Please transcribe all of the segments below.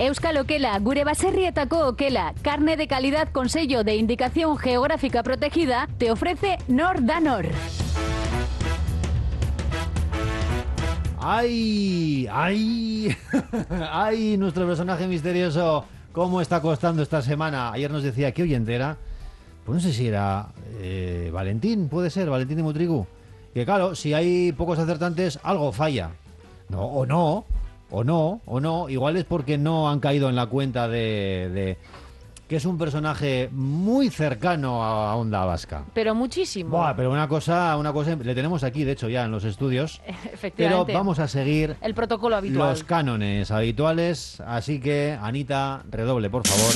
Euskal Okela, gure baserrietako okela, carne de calidad con sello de indicación geográfica protegida, te ofrece Nor da Nor. ¡Ay! ¡Ay! ¡Ay! Nuestro personaje misterioso, ¿cómo está costando esta semana? Ayer nos decía, ¿qué oyente era? Pues no sé si era Valentín, puede ser, Valentín de Mutrigu. Que claro, si hay pocos acertantes, algo falla. No, igual es porque no han caído en la cuenta de que es un personaje muy cercano a Onda Vasca. Pero muchísimo. Buah, pero una cosa, le tenemos aquí, de hecho, ya en los estudios. Efectivamente. Pero vamos a seguir el protocolo habitual. Los cánones habituales. Así que, Anita, redoble, por favor.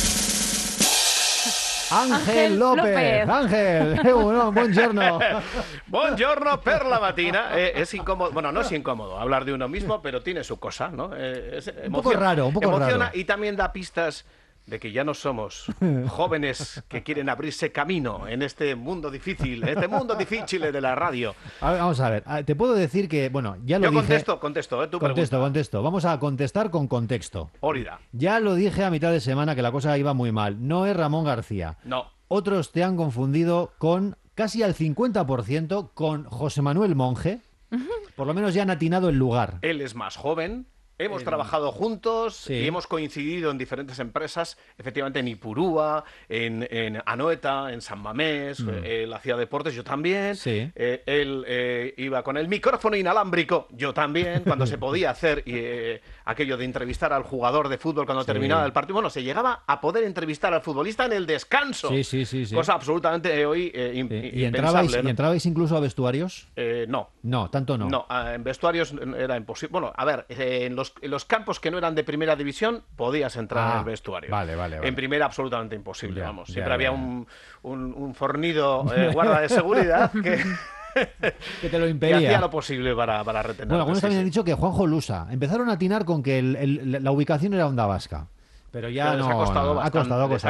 Ángel López. Ángel, buongiorno. Buongiorno per la mattina. Es incómodo, bueno, no es incómodo hablar de uno mismo, pero tiene su cosa, ¿no? Un poco raro. Emociona y también da pistas de que ya no somos jóvenes que quieren abrirse camino en este mundo difícil de la radio. Vamos a ver, te puedo decir que, bueno, ya lo dije... Yo contesto, tú Contesto. Vamos a contestar con contexto. Órida. Ya lo dije a mitad de semana que la cosa iba muy mal. No es Ramón García. No. Otros te han confundido con casi al 50% con José Manuel Monge. Por lo menos ya han atinado el lugar. Él es más joven. Hemos trabajado juntos, sí. Y hemos coincidido en diferentes empresas, efectivamente en Ipurúa, en Anoeta, en San Mamés, él hacía deportes, yo también, sí. Él iba con el micrófono inalámbrico, yo también, cuando se podía hacer aquello de entrevistar al jugador de fútbol cuando terminaba el partido, bueno, se llegaba a poder entrevistar al futbolista en el descanso, sí. Cosa absolutamente hoy impensable. ¿Y entrabais incluso a vestuarios? No. No, tanto no. No, en vestuarios era imposible. Bueno, a ver, en los campos que no eran de primera división podías entrar en el vestuario. Vale. En primera absolutamente imposible, vamos. Siempre ya. había un fornido guarda de seguridad que te lo impedía. Que hacía lo posible para retener. Bueno, algunos también han dicho que Juanjo Lusa. Empezaron a atinar con que la ubicación era Onda Vasca. Pero ya les ha costado bastante.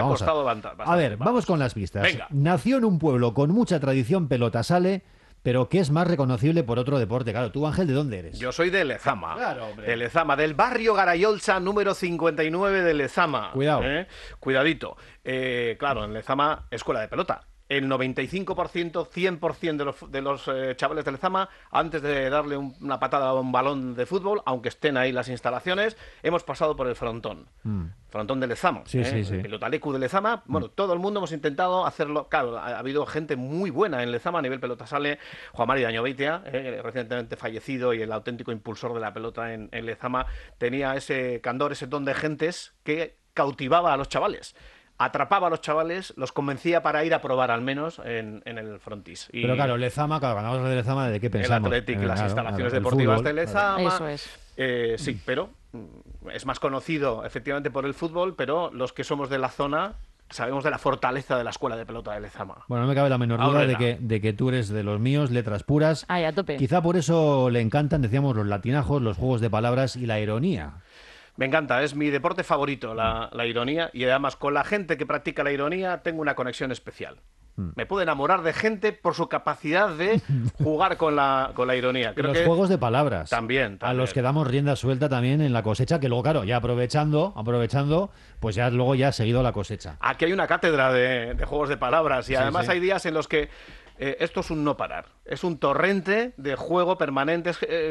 A ver, vamos con las pistas. Venga. Nació en un pueblo con mucha tradición pelota-sale, pero que es más reconocible por otro deporte. Claro, tú, Ángel, ¿de dónde eres? Yo soy de Lezama. Claro, hombre. De Lezama, del barrio Garayolsa, número 59 de Lezama. Cuidado. Cuidadito. Claro, en Lezama, escuela de pelota. El 95%, 100% de los chavales de Lezama, antes de darle una patada a un balón de fútbol, aunque estén ahí las instalaciones, hemos pasado por el frontón. Frontón de Lezama. Sí. El pelotalecu de Lezama. Bueno, todo el mundo hemos intentado hacerlo. Claro, ha habido gente muy buena en Lezama a nivel pelota sale. Juan Mari Dañobeitia, recientemente fallecido y el auténtico impulsor de la pelota en Lezama, tenía ese candor, ese don de gentes que cautivaba a los chavales. Atrapaba a los chavales, los convencía para ir a probar al menos en el frontis. Pero claro, Lezama, cuando hablamos de Lezama, ¿de qué pensamos? El Athletic, las instalaciones deportivas de Lezama. Eso es. Sí, pero es más conocido efectivamente por el fútbol, pero los que somos de la zona sabemos de la fortaleza de la escuela de pelota de Lezama. Bueno, no me cabe la menor duda de que tú eres de los míos, letras puras. Ay, a tope. Quizá por eso le encantan, decíamos, los latinajos, los juegos de palabras y la ironía. Me encanta, es mi deporte favorito, la ironía, y además con la gente que practica la ironía tengo una conexión especial. Me puedo enamorar de gente por su capacidad de jugar con la ironía. Creo los que juegos de palabras. También. A los que damos rienda suelta también en la cosecha, que luego, claro, ya aprovechando, pues ya luego ya ha seguido la cosecha. Aquí hay una cátedra de juegos de palabras y además sí. hay días en los que esto es un no parar. Es un torrente de juego permanente.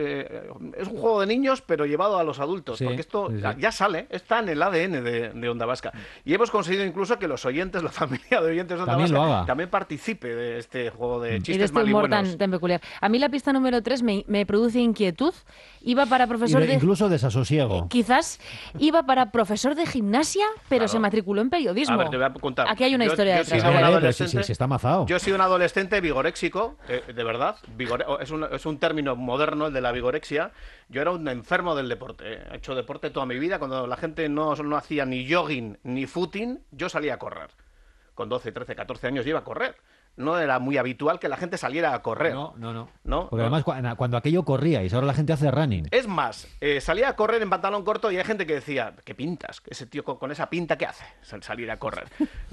Es un juego de niños, pero llevado a los adultos. Porque esto ya sale, está en el ADN de Onda Vasca. Y hemos conseguido incluso que los oyentes, la familia de oyentes de Onda Vasca, también participe de este juego de chistes y de este mal y humor buenos. tan peculiar. A mí la pista número 3 me produce inquietud. Iba para profesor incluso desasosiego. Quizás iba para profesor de gimnasia, pero Claro. se matriculó en periodismo. A ver, te voy a contar. Aquí hay una historia detrás. Sí, está amazado. Yo he sido un adolescente vigoréxico, de verdad. Es un término moderno, el de la vigorexia. Yo era un enfermo del deporte. He hecho deporte toda mi vida. Cuando la gente no hacía ni jogging ni footing, yo salía a correr. Con 12, 13, 14 años yo iba a correr. No era muy habitual que la gente saliera a correr. No. Porque además cuando aquello corríais, ahora la gente hace running. Es más, salía a correr en pantalón corto y hay gente que decía, ¿qué pintas? Ese tío con esa pinta, ¿qué hace? Salir a correr, ¿no?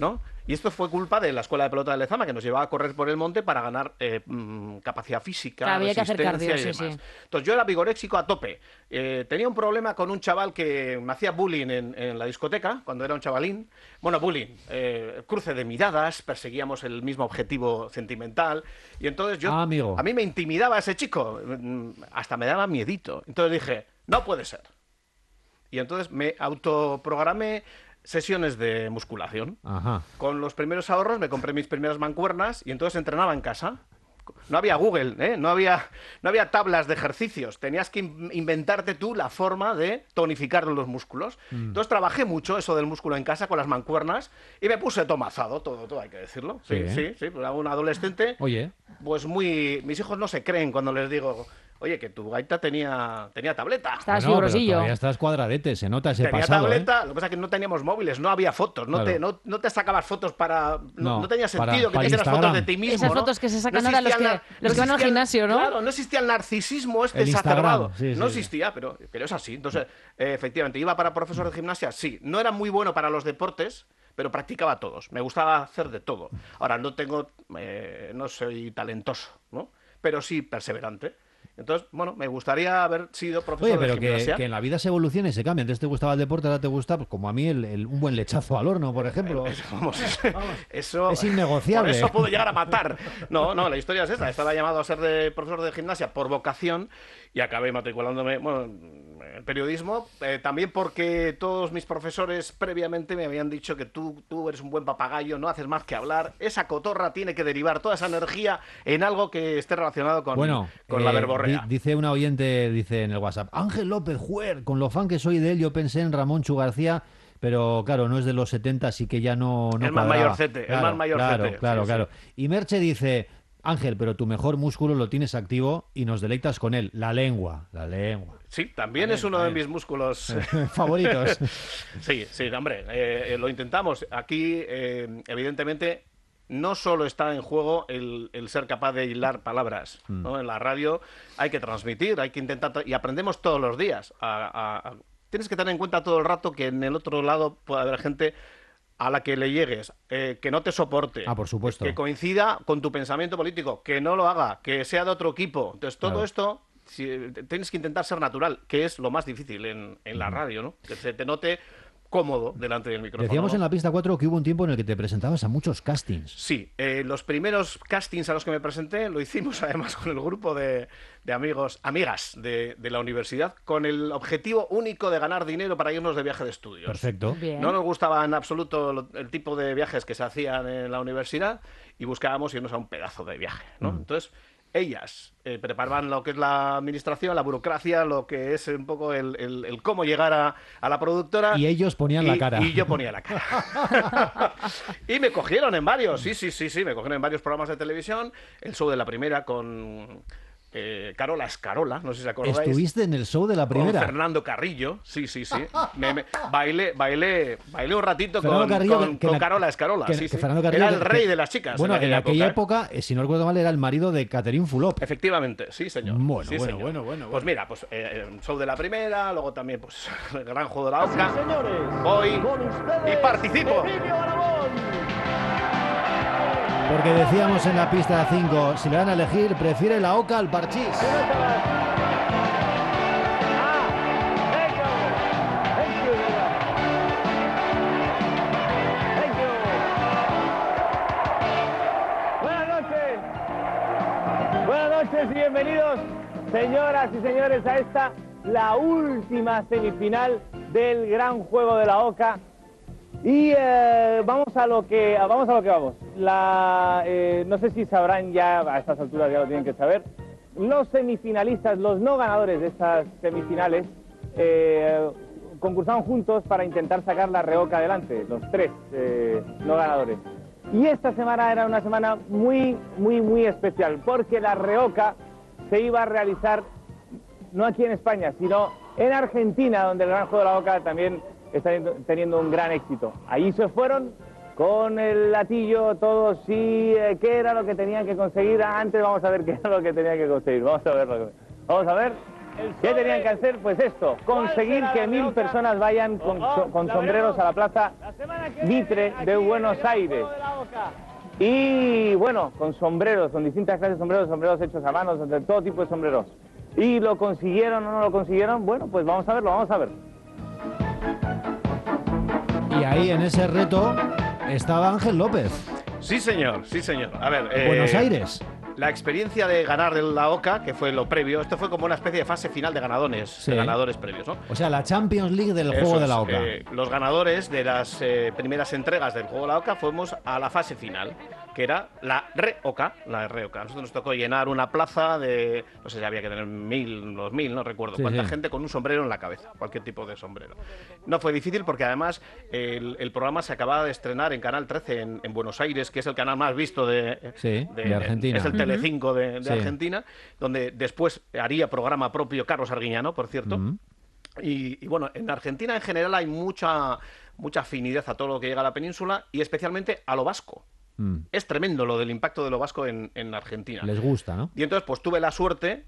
Y esto fue culpa de la escuela de pelota de Lezama, que nos llevaba a correr por el monte para ganar capacidad física, Claro, había que hacer resistencia cardio, y sí, demás. sí. Entonces yo era vigoréxico a tope. Tenía un problema con un chaval que me hacía bullying en la discoteca, cuando era un chavalín. Bueno, bullying, cruce de miradas, perseguíamos el mismo objetivo sentimental. Y entonces yo, amigo. a mí me intimidaba ese chico, hasta me daba miedito. Entonces dije, no puede ser. Y entonces me autoprogramé sesiones de musculación. Ajá. Con los primeros ahorros me compré mis primeras mancuernas y entonces entrenaba en casa. No había Google, ¿eh? No había tablas de ejercicios. Tenías que inventarte tú la forma de tonificar los músculos. Entonces trabajé mucho eso del músculo en casa con las mancuernas y me puse tomazado, todo hay que decirlo. Sí, Sí. sí. Pues un adolescente, Oye. pues mis hijos no se creen cuando les digo, oye, que tu gaita tenía tableta. Estaba Bueno, pero fibrosillo. todavía estás cuadradete, se nota ese Tenía pasado, tableta, lo que pasa es que no teníamos móviles, no había fotos, no te sacabas fotos para... No tenía sentido que para te hicieras Instagram. fotos de ti mismo, Esas ¿no? fotos que se sacan ahora los existía que van al gimnasio, ¿no? Claro, no existía el narcisismo este El Instagram, exacerbado. sí, No sí. existía, pero es así. Entonces, efectivamente, iba para profesor de gimnasia, sí. No era muy bueno para los deportes, pero practicaba todos. Me gustaba hacer de todo. Ahora, no soy talentoso, ¿no? Pero sí perseverante. Entonces, bueno, me gustaría haber sido profesor Oye, pero de gimnasia. que en la vida se evoluciona y se cambia. Antes te gustaba el deporte, ahora te gusta, pues, como a mí, un buen lechazo al horno, por ejemplo. Eso Es innegociable. Por eso puedo llegar a matar. No, la historia es esta. Estaba llamado a ser profesor de gimnasia por vocación y acabé matriculándome en periodismo. También porque todos mis profesores previamente me habían dicho que tú eres un buen papagayo, no haces más que hablar. Esa cotorra tiene que derivar toda esa energía en algo que esté relacionado con la verborrea. Dice una oyente, dice en el WhatsApp, Ángel López, juer, con lo fan que soy de él, yo pensé en Ramón Chu García, pero claro, no es de los 70, así que ya no El más cuadraba. mayorcete, el más mayorcete. Claro. Sí. Y Merche dice, Ángel, pero tu mejor músculo lo tienes activo y nos deleitas con él, la lengua. Sí, también es uno de mis músculos favoritos. Sí, hombre, lo intentamos. Aquí, evidentemente, no solo está en juego el ser capaz de hilar palabras, ¿no? En la radio hay que transmitir, hay que intentar... Y aprendemos todos los días. Tienes que tener en cuenta todo el rato que en el otro lado puede haber gente a la que le llegues, que no te soporte, por supuesto, que coincida con tu pensamiento político, que no lo haga, que sea de otro equipo. Entonces, todo esto... tienes que intentar ser natural, que es lo más difícil en la radio, ¿no? Que se te note cómodo delante del micrófono. Decíamos ¿no? en la pista 4 que hubo un tiempo en el que te presentabas a muchos castings. Sí, los primeros castings a los que me presenté lo hicimos además con el grupo de amigas de la universidad, con el objetivo único de ganar dinero para irnos de viaje de estudios. Perfecto. Bien. No nos gustaba en absoluto el tipo de viajes que se hacían en la universidad y buscábamos irnos a un pedazo de viaje, ¿no? Entonces, ellas preparaban lo que es la administración, la burocracia, lo que es un poco el cómo llegar a la productora. Y ellos ponían la cara. Y yo ponía la cara. Y me cogieron en varios, sí, me cogieron en varios programas de televisión. El show de la primera con Carola Escarola, no sé si se acordáis. ¿Estuviste en el show de la primera? Con Fernando Carrillo, sí. Bailé un ratito Fernando Carrillo, con Carola Escarola. que Sí. Fernando Carrillo, Era el rey de las chicas. Bueno, en aquella época, si no recuerdo mal, era el marido de Catherine Fulop. Efectivamente, sí, señor. Bueno, Sí, bueno, señor. bueno. Pues mira, show de la primera, luego también pues el gran juego de la OCA. Voy y participo. Porque decíamos en la pista 5, si le van a elegir, prefiere la OCA al parchís. Buenas noches y bienvenidos, señoras y señores, a esta, la última semifinal del gran juego de la OCA. Y vamos a lo que vamos. No sé si sabrán ya, a estas alturas ya lo tienen que saber, los semifinalistas, los no ganadores de estas semifinales, concursaron juntos para intentar sacar la REOCA adelante, los tres no ganadores. Y esta semana era una semana muy especial, porque la REOCA se iba a realizar no aquí en España, sino en Argentina, donde el gran juego de la OCA también está teniendo un gran éxito. Allí se fueron con el latillo todos, sí, qué era lo que tenían que conseguir. Antes vamos a ver qué era lo que tenían que conseguir. Vamos a ver. ¿Qué tenían que hacer? Pues esto, conseguir que 1000 personas vayan con sombreros a la plaza Mitre de Buenos Aires. Y bueno, con sombreros, con distintas clases de sombreros hechos a mano, de todo tipo de sombreros. ¿Y lo consiguieron o no lo consiguieron? Bueno, pues vamos a verlo, vamos a ver. Y ahí en ese reto estaba Ángel López. Sí, señor, sí, señor. A ver, Buenos Aires. La experiencia de ganar la OCA, que fue lo previo, esto fue como una especie de fase final de ganadores, Sí. de ganadores previos, ¿no? O sea, la Champions League del juego de la OCA. Los ganadores de las primeras entregas del juego de la OCA fuimos a la fase final, que era la Re-OCA. A nosotros nos tocó llenar una plaza de, no sé si había que tener 1000, 2000, no recuerdo Sí, cuánta sí. gente con un sombrero en la cabeza, cualquier tipo de sombrero. No fue difícil porque además el programa se acababa de estrenar en Canal 13 en Buenos Aires, que es el canal más visto Sí, de Argentina. Es el Telecinco de Sí. Argentina, donde después haría programa propio Carlos Arguiñano, por cierto. Mm. Y bueno, en Argentina en general hay mucha afinidad a todo lo que llega a la península y especialmente a lo vasco. Es tremendo lo del impacto de lo vasco en Argentina. Les gusta, ¿no? Y entonces, pues tuve la suerte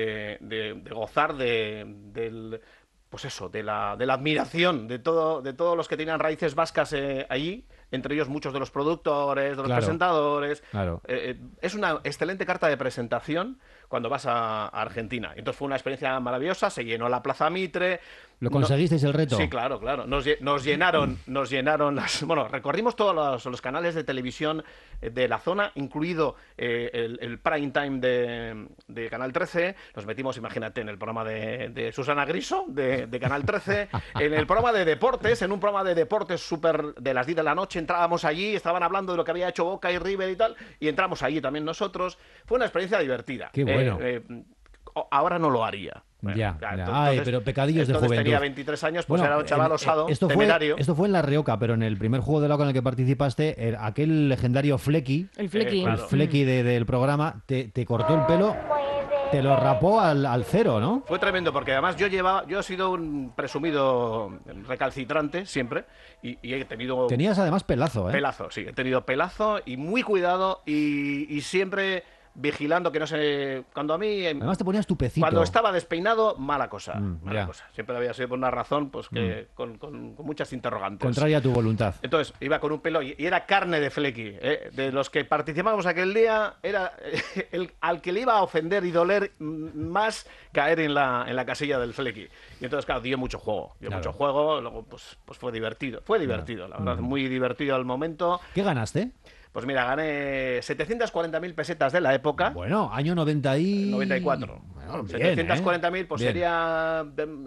de gozar del pues eso, de la admiración de todos los que tenían raíces vascas allí, entre ellos muchos de los productores, de los Claro. presentadores. Claro. Es una excelente carta de presentación cuando vas a Argentina. Entonces fue una experiencia maravillosa, se llenó la Plaza Mitre. ¿Lo conseguisteis el reto? Sí, claro. Nos llenaron las... Bueno, recorrimos todos los canales de televisión de la zona, incluido el prime time de Canal 13. Nos metimos, imagínate, en el programa de Susana Griso, de Canal 13, en el programa de deportes, en un programa de deportes súper de las 10 de la noche, entrábamos allí, estaban hablando de lo que había hecho Boca y River y tal, y entramos allí también nosotros. Fue una experiencia divertida. Qué bueno. Ahora no lo haría. Ya. Entonces, Ay, pero pecadillos de entonces juventud. tenía 23 años, pues Bueno, era un chaval osado, esto temerario. fue en la Rioja, pero en el primer juego de la OCA en el que participaste, aquel legendario Flecky, El Flecky. claro. el Flecky del programa, te cortó el pelo, te lo rapó al cero, ¿no? Fue tremendo porque además yo he sido un presumido recalcitrante siempre y he tenido Tenías además pelazo, ¿eh? pelazo, sí, he tenido pelazo y muy cuidado y siempre vigilando que no se... Cuando a mí... Además te ponías tu pecito. Cuando estaba despeinado, mala cosa. Mala ya. cosa. Siempre había sido por una razón pues que con muchas interrogantes. Contraria a tu voluntad. Entonces, iba con un pelo y era carne de Flecky. De los que participamos aquel día, era al que le iba a ofender y doler más caer en la casilla del Flecky. Y entonces, claro, dio mucho juego. Luego, pues fue divertido. Fue divertido, la verdad. Muy divertido al momento. ¿Qué ganaste? Pues mira, gané 740.000 pesetas de la época. Bueno, año 94. Bueno, bien, 740.000 pues Bien. sería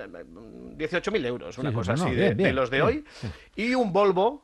18.000 euros, una Sí, cosa no, así bien, de bien, los de bien. hoy. Y un Volvo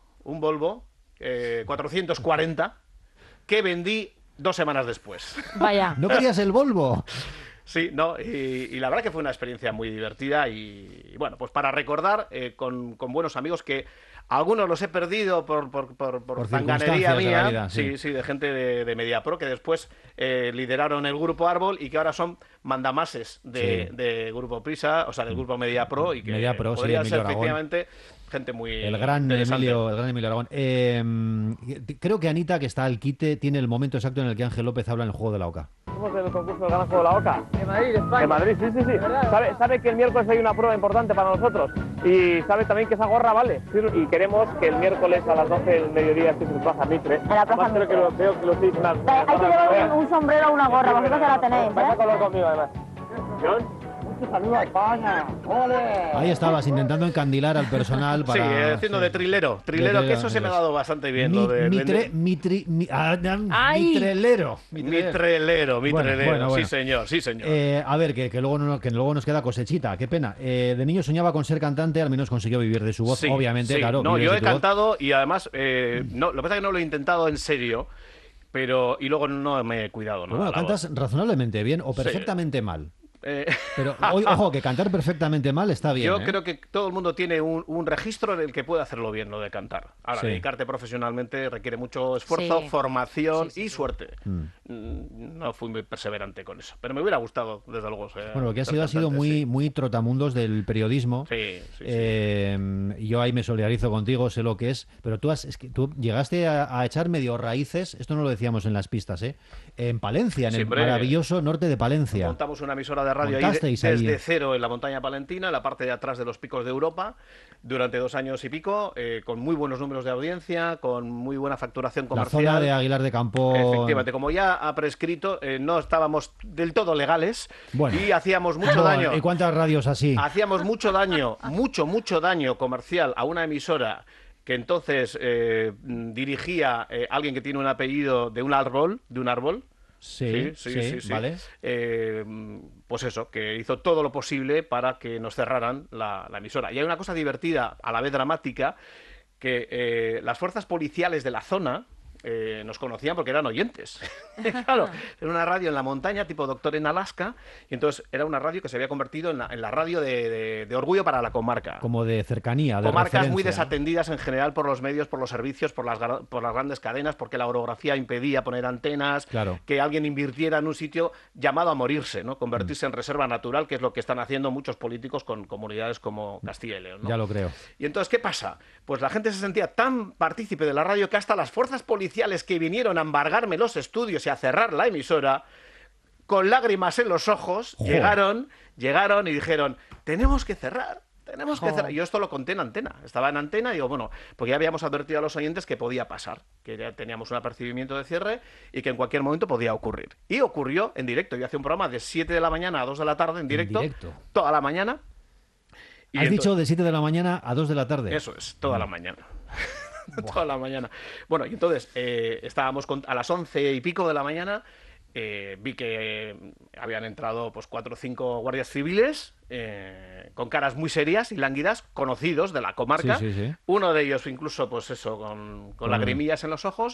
440 que vendí 2 semanas después. Vaya. ¿No querías el Volvo? Sí, no, y la verdad que fue una experiencia muy divertida y bueno, pues para recordar con buenos amigos que algunos los he perdido por zanganería circunstancias de la mía, vida, sí. sí, de gente de MediaPro que después lideraron el grupo Árbol y que ahora son mandamases de Grupo Prisa, o sea, del grupo MediaPro y que MediaPro, sí, podrían Emilio ser Aragón. efectivamente gente muy El gran interesante. Emilio Aragón. Creo que Anita, que está al quite, tiene el momento exacto en el que Ángel López habla en el juego de la OCA. Somos del concurso del Gran Juego de la OCA. De Madrid, España. De Madrid, sí. Sabe que el miércoles hay una prueba importante para nosotros y sabe también que esa gorra vale. Y queremos que el miércoles a las 12 del mediodía estéis en Plaza Mitre. En la Plaza Además, creo que veo que lo estáis en Hay que llevar un sombrero o una gorra, vosotros ya la tenéis, Vais a ¿eh? color conmigo, además. John. ¡Saludos a España! ¡Ole! Ahí estabas, intentando encandilar al personal para... Sí, haciendo de trilero, que eso se me ha dado bastante bien. Lo de vender- Mitrelero. Mitrelero. Bueno. Sí, señor. A ver, que luego nos queda cosechita, qué pena. De niño soñaba con ser cantante, al menos consiguió vivir de su voz, Sí, obviamente, sí. claro. No, vives yo de he tu voz. cantado y además, lo que pasa es que no lo he intentado en serio, y luego no me he cuidado. Pero ¿no? bueno, La voz. cantas razonablemente bien o perfectamente mal. Eh, Pero, ojo, que cantar perfectamente mal está bien. Yo ¿eh? creo que todo el mundo tiene un registro en el que puede hacerlo bien, lo de cantar. Ahora, Sí. dedicarte profesionalmente requiere mucho esfuerzo, Sí. formación Sí. y suerte. No fui muy perseverante con eso, pero me hubiera gustado, desde luego. Bueno, lo que ha ser sido cantante, muy, sí. muy trotamundos del periodismo. Sí. Y yo ahí me solidarizo contigo, sé lo que es. Pero es que tú llegaste a echar medio raíces, esto no lo decíamos en las pistas, en Palencia, en Siempre. el maravilloso norte de Palencia. Montamos una emisora de de radio Montasteis desde ahí. cero en la montaña palentina, en la parte de atrás de los picos de Europa, durante 2 años y pico, con muy buenos números de audiencia, con muy buena facturación La comercial. zona de Aguilar de Campo. Efectivamente, como ya ha prescrito, no estábamos del todo legales Bueno. y hacíamos mucho Bueno, daño. ¿y cuántas radios así? Hacíamos mucho daño, mucho daño comercial a una emisora que entonces dirigía alguien que tiene un apellido de un árbol, Sí, vale. Pues eso, que hizo todo lo posible para que nos cerraran la emisora. Y hay una cosa divertida, a la vez dramática, que las fuerzas policiales de la zona nos conocían porque eran oyentes. Claro, era una radio en la montaña, tipo Doctor en Alaska, y entonces era una radio que se había convertido en la radio de orgullo para la comarca. Como de cercanía, de Comarcas muy referencia. desatendidas en general por los medios, por los servicios, por las grandes cadenas, porque la orografía impedía poner antenas, Claro. que alguien invirtiera en un sitio llamado a morirse, ¿no? Convertirse en reserva natural, que es lo que están haciendo muchos políticos con comunidades como Castilla y León, ¿no? Ya lo creo. Y entonces, ¿qué pasa? Pues la gente se sentía tan partícipe de la radio que hasta las fuerzas policiales que vinieron a embargarme los estudios y a cerrar la emisora, con lágrimas en los ojos, Joder. llegaron y dijeron, tenemos que cerrar. Tenemos que cerrar. Yo esto lo conté en antena. Estaba en antena y digo, bueno, porque ya habíamos advertido a los oyentes que podía pasar, que ya teníamos un apercibimiento de cierre y que en cualquier momento podía ocurrir. Y ocurrió en directo. Yo hacía un programa de 7 de la mañana a 2 de la tarde en directo. Toda la mañana. Y Has dicho de 7 de la mañana a 2 de la tarde. Eso es, toda la mañana. Toda la mañana. Bueno, y entonces estábamos a las 11 y pico de la mañana. Vi que habían entrado pues 4 o 5 guardias civiles con caras muy serias y lánguidas, conocidos de la comarca. Sí. Uno de ellos incluso, pues eso, con lagrimillas en los ojos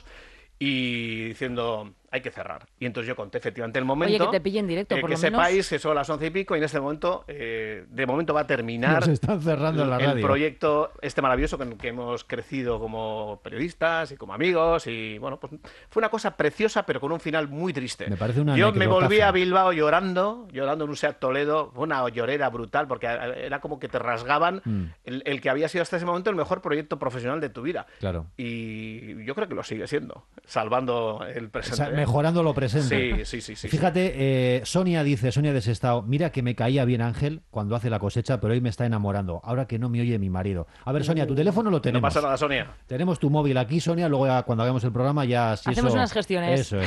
y diciendo, hay que cerrar. Y entonces yo conté efectivamente el momento. Oye, que te pille en directo, por que lo menos. sepáis que son las 11 y pico y en este momento, de momento va a terminar Nos están cerrando la radio. el proyecto maravilloso que hemos crecido como periodistas y como amigos. Y bueno, pues fue una cosa preciosa, pero con un final muy triste. Me parece una Yo me anecdotaza. volví a Bilbao llorando en un Seat Toledo. Fue una llorera brutal porque era como que te rasgaban el que había sido hasta ese momento el mejor proyecto profesional de tu vida. Claro. Y yo creo que lo sigue siendo, salvando el presente. O sea, mejorando lo presente. Sí. Fíjate, Sonia dice, Sonia de Sestao, mira que me caía bien Ángel cuando hace la cosecha, pero hoy me está enamorando, ahora que no me oye mi marido. A ver, Sonia, tu teléfono lo tenemos. No pasa nada, Sonia. Tenemos tu móvil aquí, Sonia, luego ya, cuando hagamos el programa ya... Si Hacemos eso- unas gestiones. Eso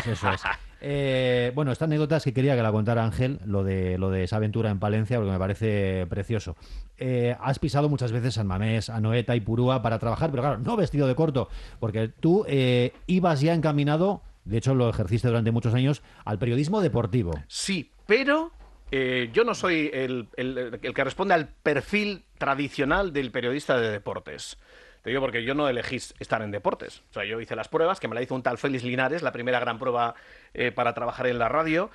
es. Bueno, esta anécdota es que quería que la contara Ángel, lo de esa aventura en Palencia, porque me parece precioso. Has pisado muchas veces San Mamés, Anoeta y Purúa para trabajar, pero claro, no vestido de corto, porque tú ibas ya encaminado, de hecho lo ejerciste durante muchos años, al periodismo deportivo. Sí, pero yo no soy el que responde al perfil tradicional del periodista de deportes. Te digo porque yo no elegí estar en deportes. O sea, yo hice las pruebas, que me la hizo un tal Félix Linares, la primera gran prueba para trabajar en la radio,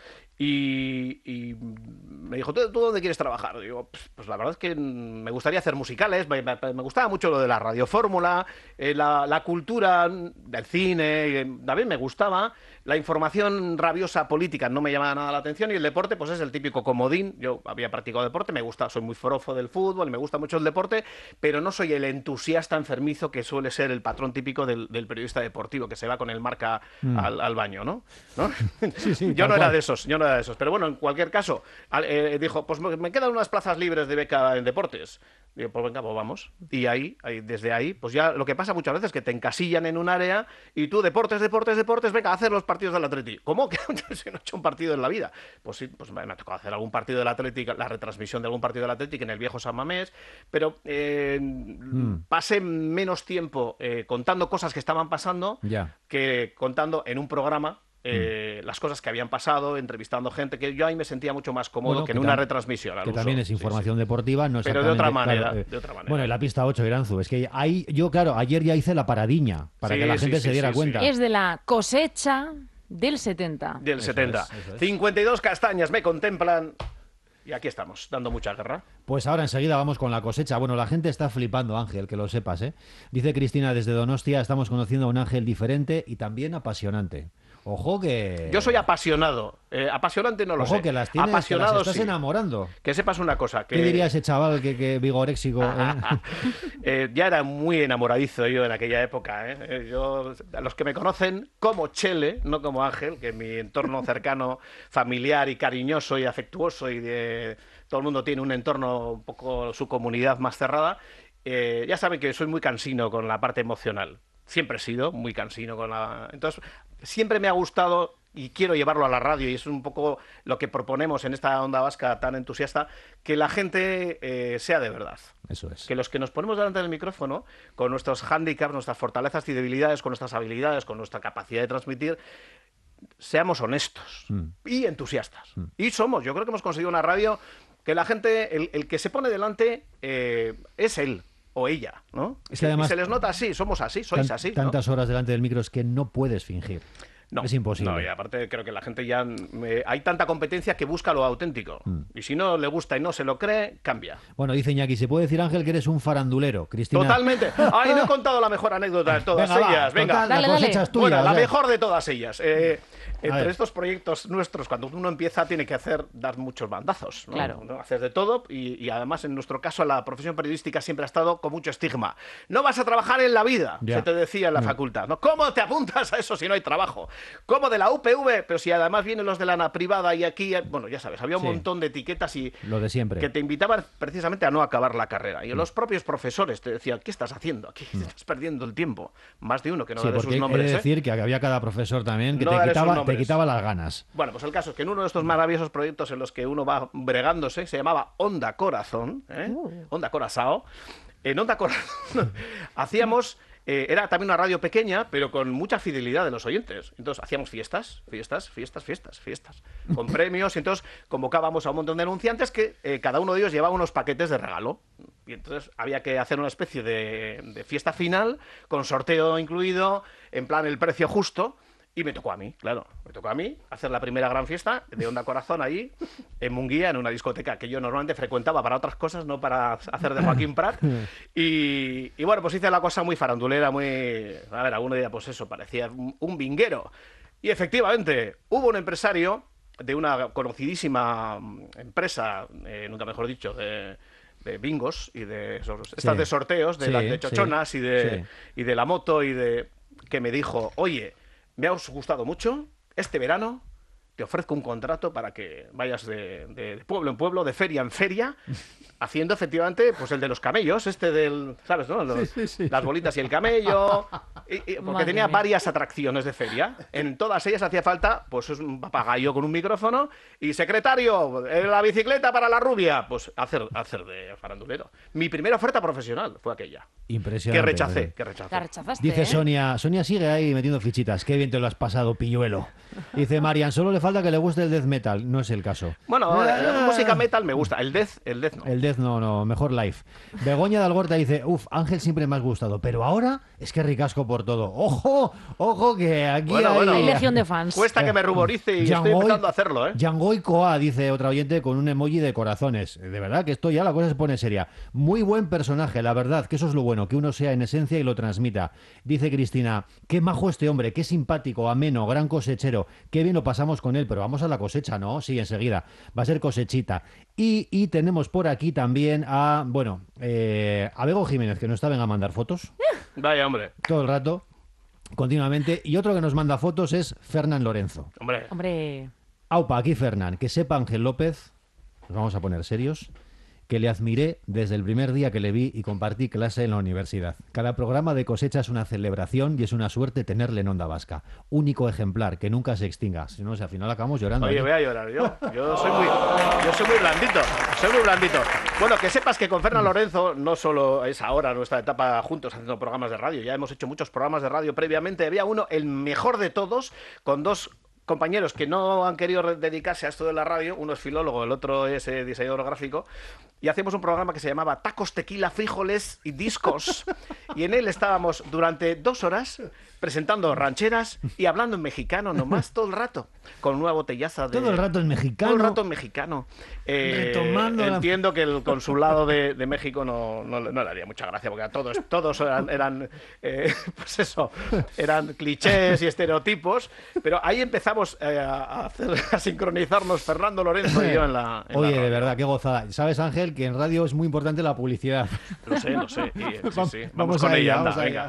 y me dijo, ¿tú dónde quieres trabajar? Digo, pues la verdad es que me gustaría hacer musicales, me gustaba mucho lo de la radiofórmula, la cultura del cine, también me gustaba, la información rabiosa política no me llamaba nada la atención, y el deporte pues es el típico comodín. Yo había practicado deporte, me gusta, soy muy forofo del fútbol, me gusta mucho el deporte, pero no soy el entusiasta enfermizo que suele ser el patrón típico del periodista deportivo, que se va con el marca al baño, ¿no? Sí, Yo tal no era cual. de esos, pero bueno, en cualquier caso, dijo, pues me quedan unas plazas libres de beca en deportes. Digo, pues venga, pues vamos. Y desde ahí, pues ya lo que pasa muchas veces es que te encasillan en un área y tú, deportes, venga, a hacer los partidos del Atleti. ¿Cómo? Que si no he hecho un partido en la vida. Pues sí, pues me ha tocado hacer algún partido del Atleti, la retransmisión de algún partido del Atleti en el viejo San Mamés, pero pasé menos tiempo contando cosas que estaban pasando Ya. que contando en un programa las cosas que habían pasado, entrevistando gente, que yo ahí me sentía mucho más cómodo Bueno, que que en una tam- retransmisión. al Que uso. también es Sí, información sí. deportiva, no Pero de otra exactamente, manera, claro, de otra manera. Bueno, en la pista 8, Iranzu, es que ahí, yo, claro, ayer ya hice la paradiña, para Sí, que la sí, gente sí, se diera sí, cuenta. Es de la cosecha del 70. Del 70. eso es. 52 castañas me contemplan. Y aquí estamos, dando mucha guerra. Pues ahora enseguida vamos con la cosecha. Bueno, la gente está flipando, Ángel, que lo sepas, ¿eh? Dice Cristina desde Donostia, estamos conociendo a un Ángel diferente y también apasionante. Ojo que... Yo soy apasionado. Apasionante no lo sé. Ojo que las tienes, apasionado, que las estás sí. enamorando. Que sepas una cosa. Que... ¿Qué diría ese chaval que vigoréxico? Ya era muy enamoradizo yo en aquella época. Yo, a los que me conocen como Chele, no como Ángel, que en mi entorno cercano, familiar y cariñoso y afectuoso y de... todo el mundo tiene un entorno un poco su comunidad más cerrada, ya saben que soy muy cansino con la parte emocional. Siempre he sido muy cansino con la... Entonces, siempre me ha gustado y quiero llevarlo a la radio, y es un poco lo que proponemos en esta Onda Vasca tan entusiasta, que la gente sea de verdad. Eso es. Que los que nos ponemos delante del micrófono, con nuestros hándicaps, nuestras fortalezas y debilidades, con nuestras habilidades, con nuestra capacidad de transmitir, seamos honestos y entusiastas. Y somos, yo creo que hemos conseguido una radio que la gente, el que se pone delante es él o ella, ¿no? Es que además, y se les nota así, somos así, sois así, ¿no? Tantas horas delante del micro es que no puedes fingir. No, es imposible. No, y aparte creo que la gente ya... hay tanta competencia que busca lo auténtico. Y si no le gusta y no se lo cree, cambia. Bueno, dice Iñaki, se puede decir, Ángel, que eres un farandulero. Cristina... Totalmente. Ay, no he contado la mejor anécdota de todas ellas. Venga, dale, la cosecha es tuya. Bueno, la o sea. mejor de todas ellas. Entre ver. estos proyectos nuestros, cuando uno empieza, tiene que dar muchos bandazos, ¿no? Claro. ¿No? Hacer de todo y además, en nuestro caso, la profesión periodística siempre ha estado con mucho estigma. No vas a trabajar en la vida, Ya. se te decía en la facultad, ¿no? ¿Cómo te apuntas a eso si no hay trabajo? ¿Cómo de la UPV? Pero si además vienen los de la privada y aquí, bueno, ya sabes, había un Sí. montón de etiquetas y Lo de siempre. que te invitaban precisamente a no acabar la carrera. Y los propios profesores te decían, ¿qué estás haciendo aquí? Estás perdiendo el tiempo. Más de uno, que no Sí, daré porque sus he nombres, de ¿eh? decir que había cada profesor también que No te daré sus quitaba nombres. las ganas. Bueno, pues el caso es que en uno de estos maravillosos proyectos en los que uno va bregándose, se llamaba Onda Corazón, Onda Corazao. En Onda Corazón hacíamos... era también una radio pequeña, pero con mucha fidelidad de los oyentes. Entonces hacíamos fiestas, con premios, y entonces convocábamos a un montón de anunciantes que cada uno de ellos llevaba unos paquetes de regalo. Y entonces había que hacer una especie de fiesta final, con sorteo incluido, en plan el precio justo. Y me tocó a mí, claro, hacer la primera gran fiesta de Onda Corazón allí, en Munguía, en una discoteca que yo normalmente frecuentaba para otras cosas, no para hacer de Joaquín Prat. Y bueno, pues hice la cosa muy farandulera, muy... A ver, alguno diría, pues eso, parecía un vinguero. Y efectivamente, hubo un empresario de una conocidísima empresa, nunca mejor dicho, de bingos y de estas de sorteos, de Sí, las de chochonas sí, y de la moto que me dijo, oye, me ha gustado mucho, este verano te ofrezco un contrato para que vayas de pueblo en pueblo, de feria en feria, haciendo efectivamente pues el de los camellos, ¿sabes, no? Las bolitas y el camello, porque Madre tenía mía. varias atracciones de feria. En todas ellas hacía falta pues un papagayo con un micrófono y secretario, la bicicleta para la rubia, pues hacer de farandulero. Mi primera oferta profesional fue aquella. Impresionante. Que rechacé, ¿verdad? que rechacé. La rechazaste, Dice ¿eh? Sonia sigue ahí metiendo fichitas. Qué bien te lo has pasado, pilluelo. Dice Marian, solo le falta que le guste el death metal. No es el caso. Bueno, la música metal me gusta, el death no. El death no, mejor live. Begoña de Algorta dice, Ángel siempre me has gustado, pero ahora es que ricasco por todo. Ojo, que aquí Bueno, Hay legión de fans. Cuesta que me ruborice y estoy empezando a hacerlo, ¿eh? Yangoy Coa, dice otra oyente con un emoji de corazones. De verdad que esto ya la cosa se pone seria. Muy buen personaje, la verdad, que eso es lo bueno, que uno sea en esencia y lo transmita. Dice Cristina, qué majo este hombre, qué simpático, ameno, gran cosechero, qué bien lo pasamos con él, pero vamos a la cosecha, ¿no? Sí, enseguida, va a ser cosechita. Y tenemos por aquí también a Bego Jiménez, que nos está venga a mandar fotos Vaya, hombre. todo el rato, continuamente, y otro que nos manda fotos es Fernán Lorenzo. Hombre, Aupa, aquí Fernán, que sepa Ángel López, nos vamos a poner serios, que le admiré desde el primer día que le vi y compartí clase en la universidad. Cada programa de cosecha es una celebración y es una suerte tenerle en Onda Vasca. Único ejemplar, que nunca se extinga. Si no, al final acabamos llorando. Oye, aquí. voy a llorar yo. Yo soy muy blandito. Bueno, que sepas que con Fernán Lorenzo no solo es ahora nuestra etapa juntos haciendo programas de radio, ya hemos hecho muchos programas de radio previamente. Había uno, el mejor de todos, con dos compañeros que no han querido dedicarse a esto de la radio, uno es filólogo, el otro es diseñador gráfico, y hacíamos un programa que se llamaba Tacos, Tequila, Frijoles y Discos. Y en él estábamos durante 2 horas presentando rancheras y hablando en mexicano nomás todo el rato, con una botellaza de... Todo el rato en mexicano. Todo el rato en mexicano. Retomando la- Entiendo que el consulado de México no le haría mucha gracia, porque todos eran pues eso, eran clichés y estereotipos, pero ahí empezamos a sincronizarnos Fernando Lorenzo y yo en la Oye, de radio. verdad, qué gozada. ¿Sabes, Ángel, que en radio es muy importante la publicidad? Lo sé. Y, sí, Vamos- sí. vamos con a ella, ella, anda, vamos a venga. ella.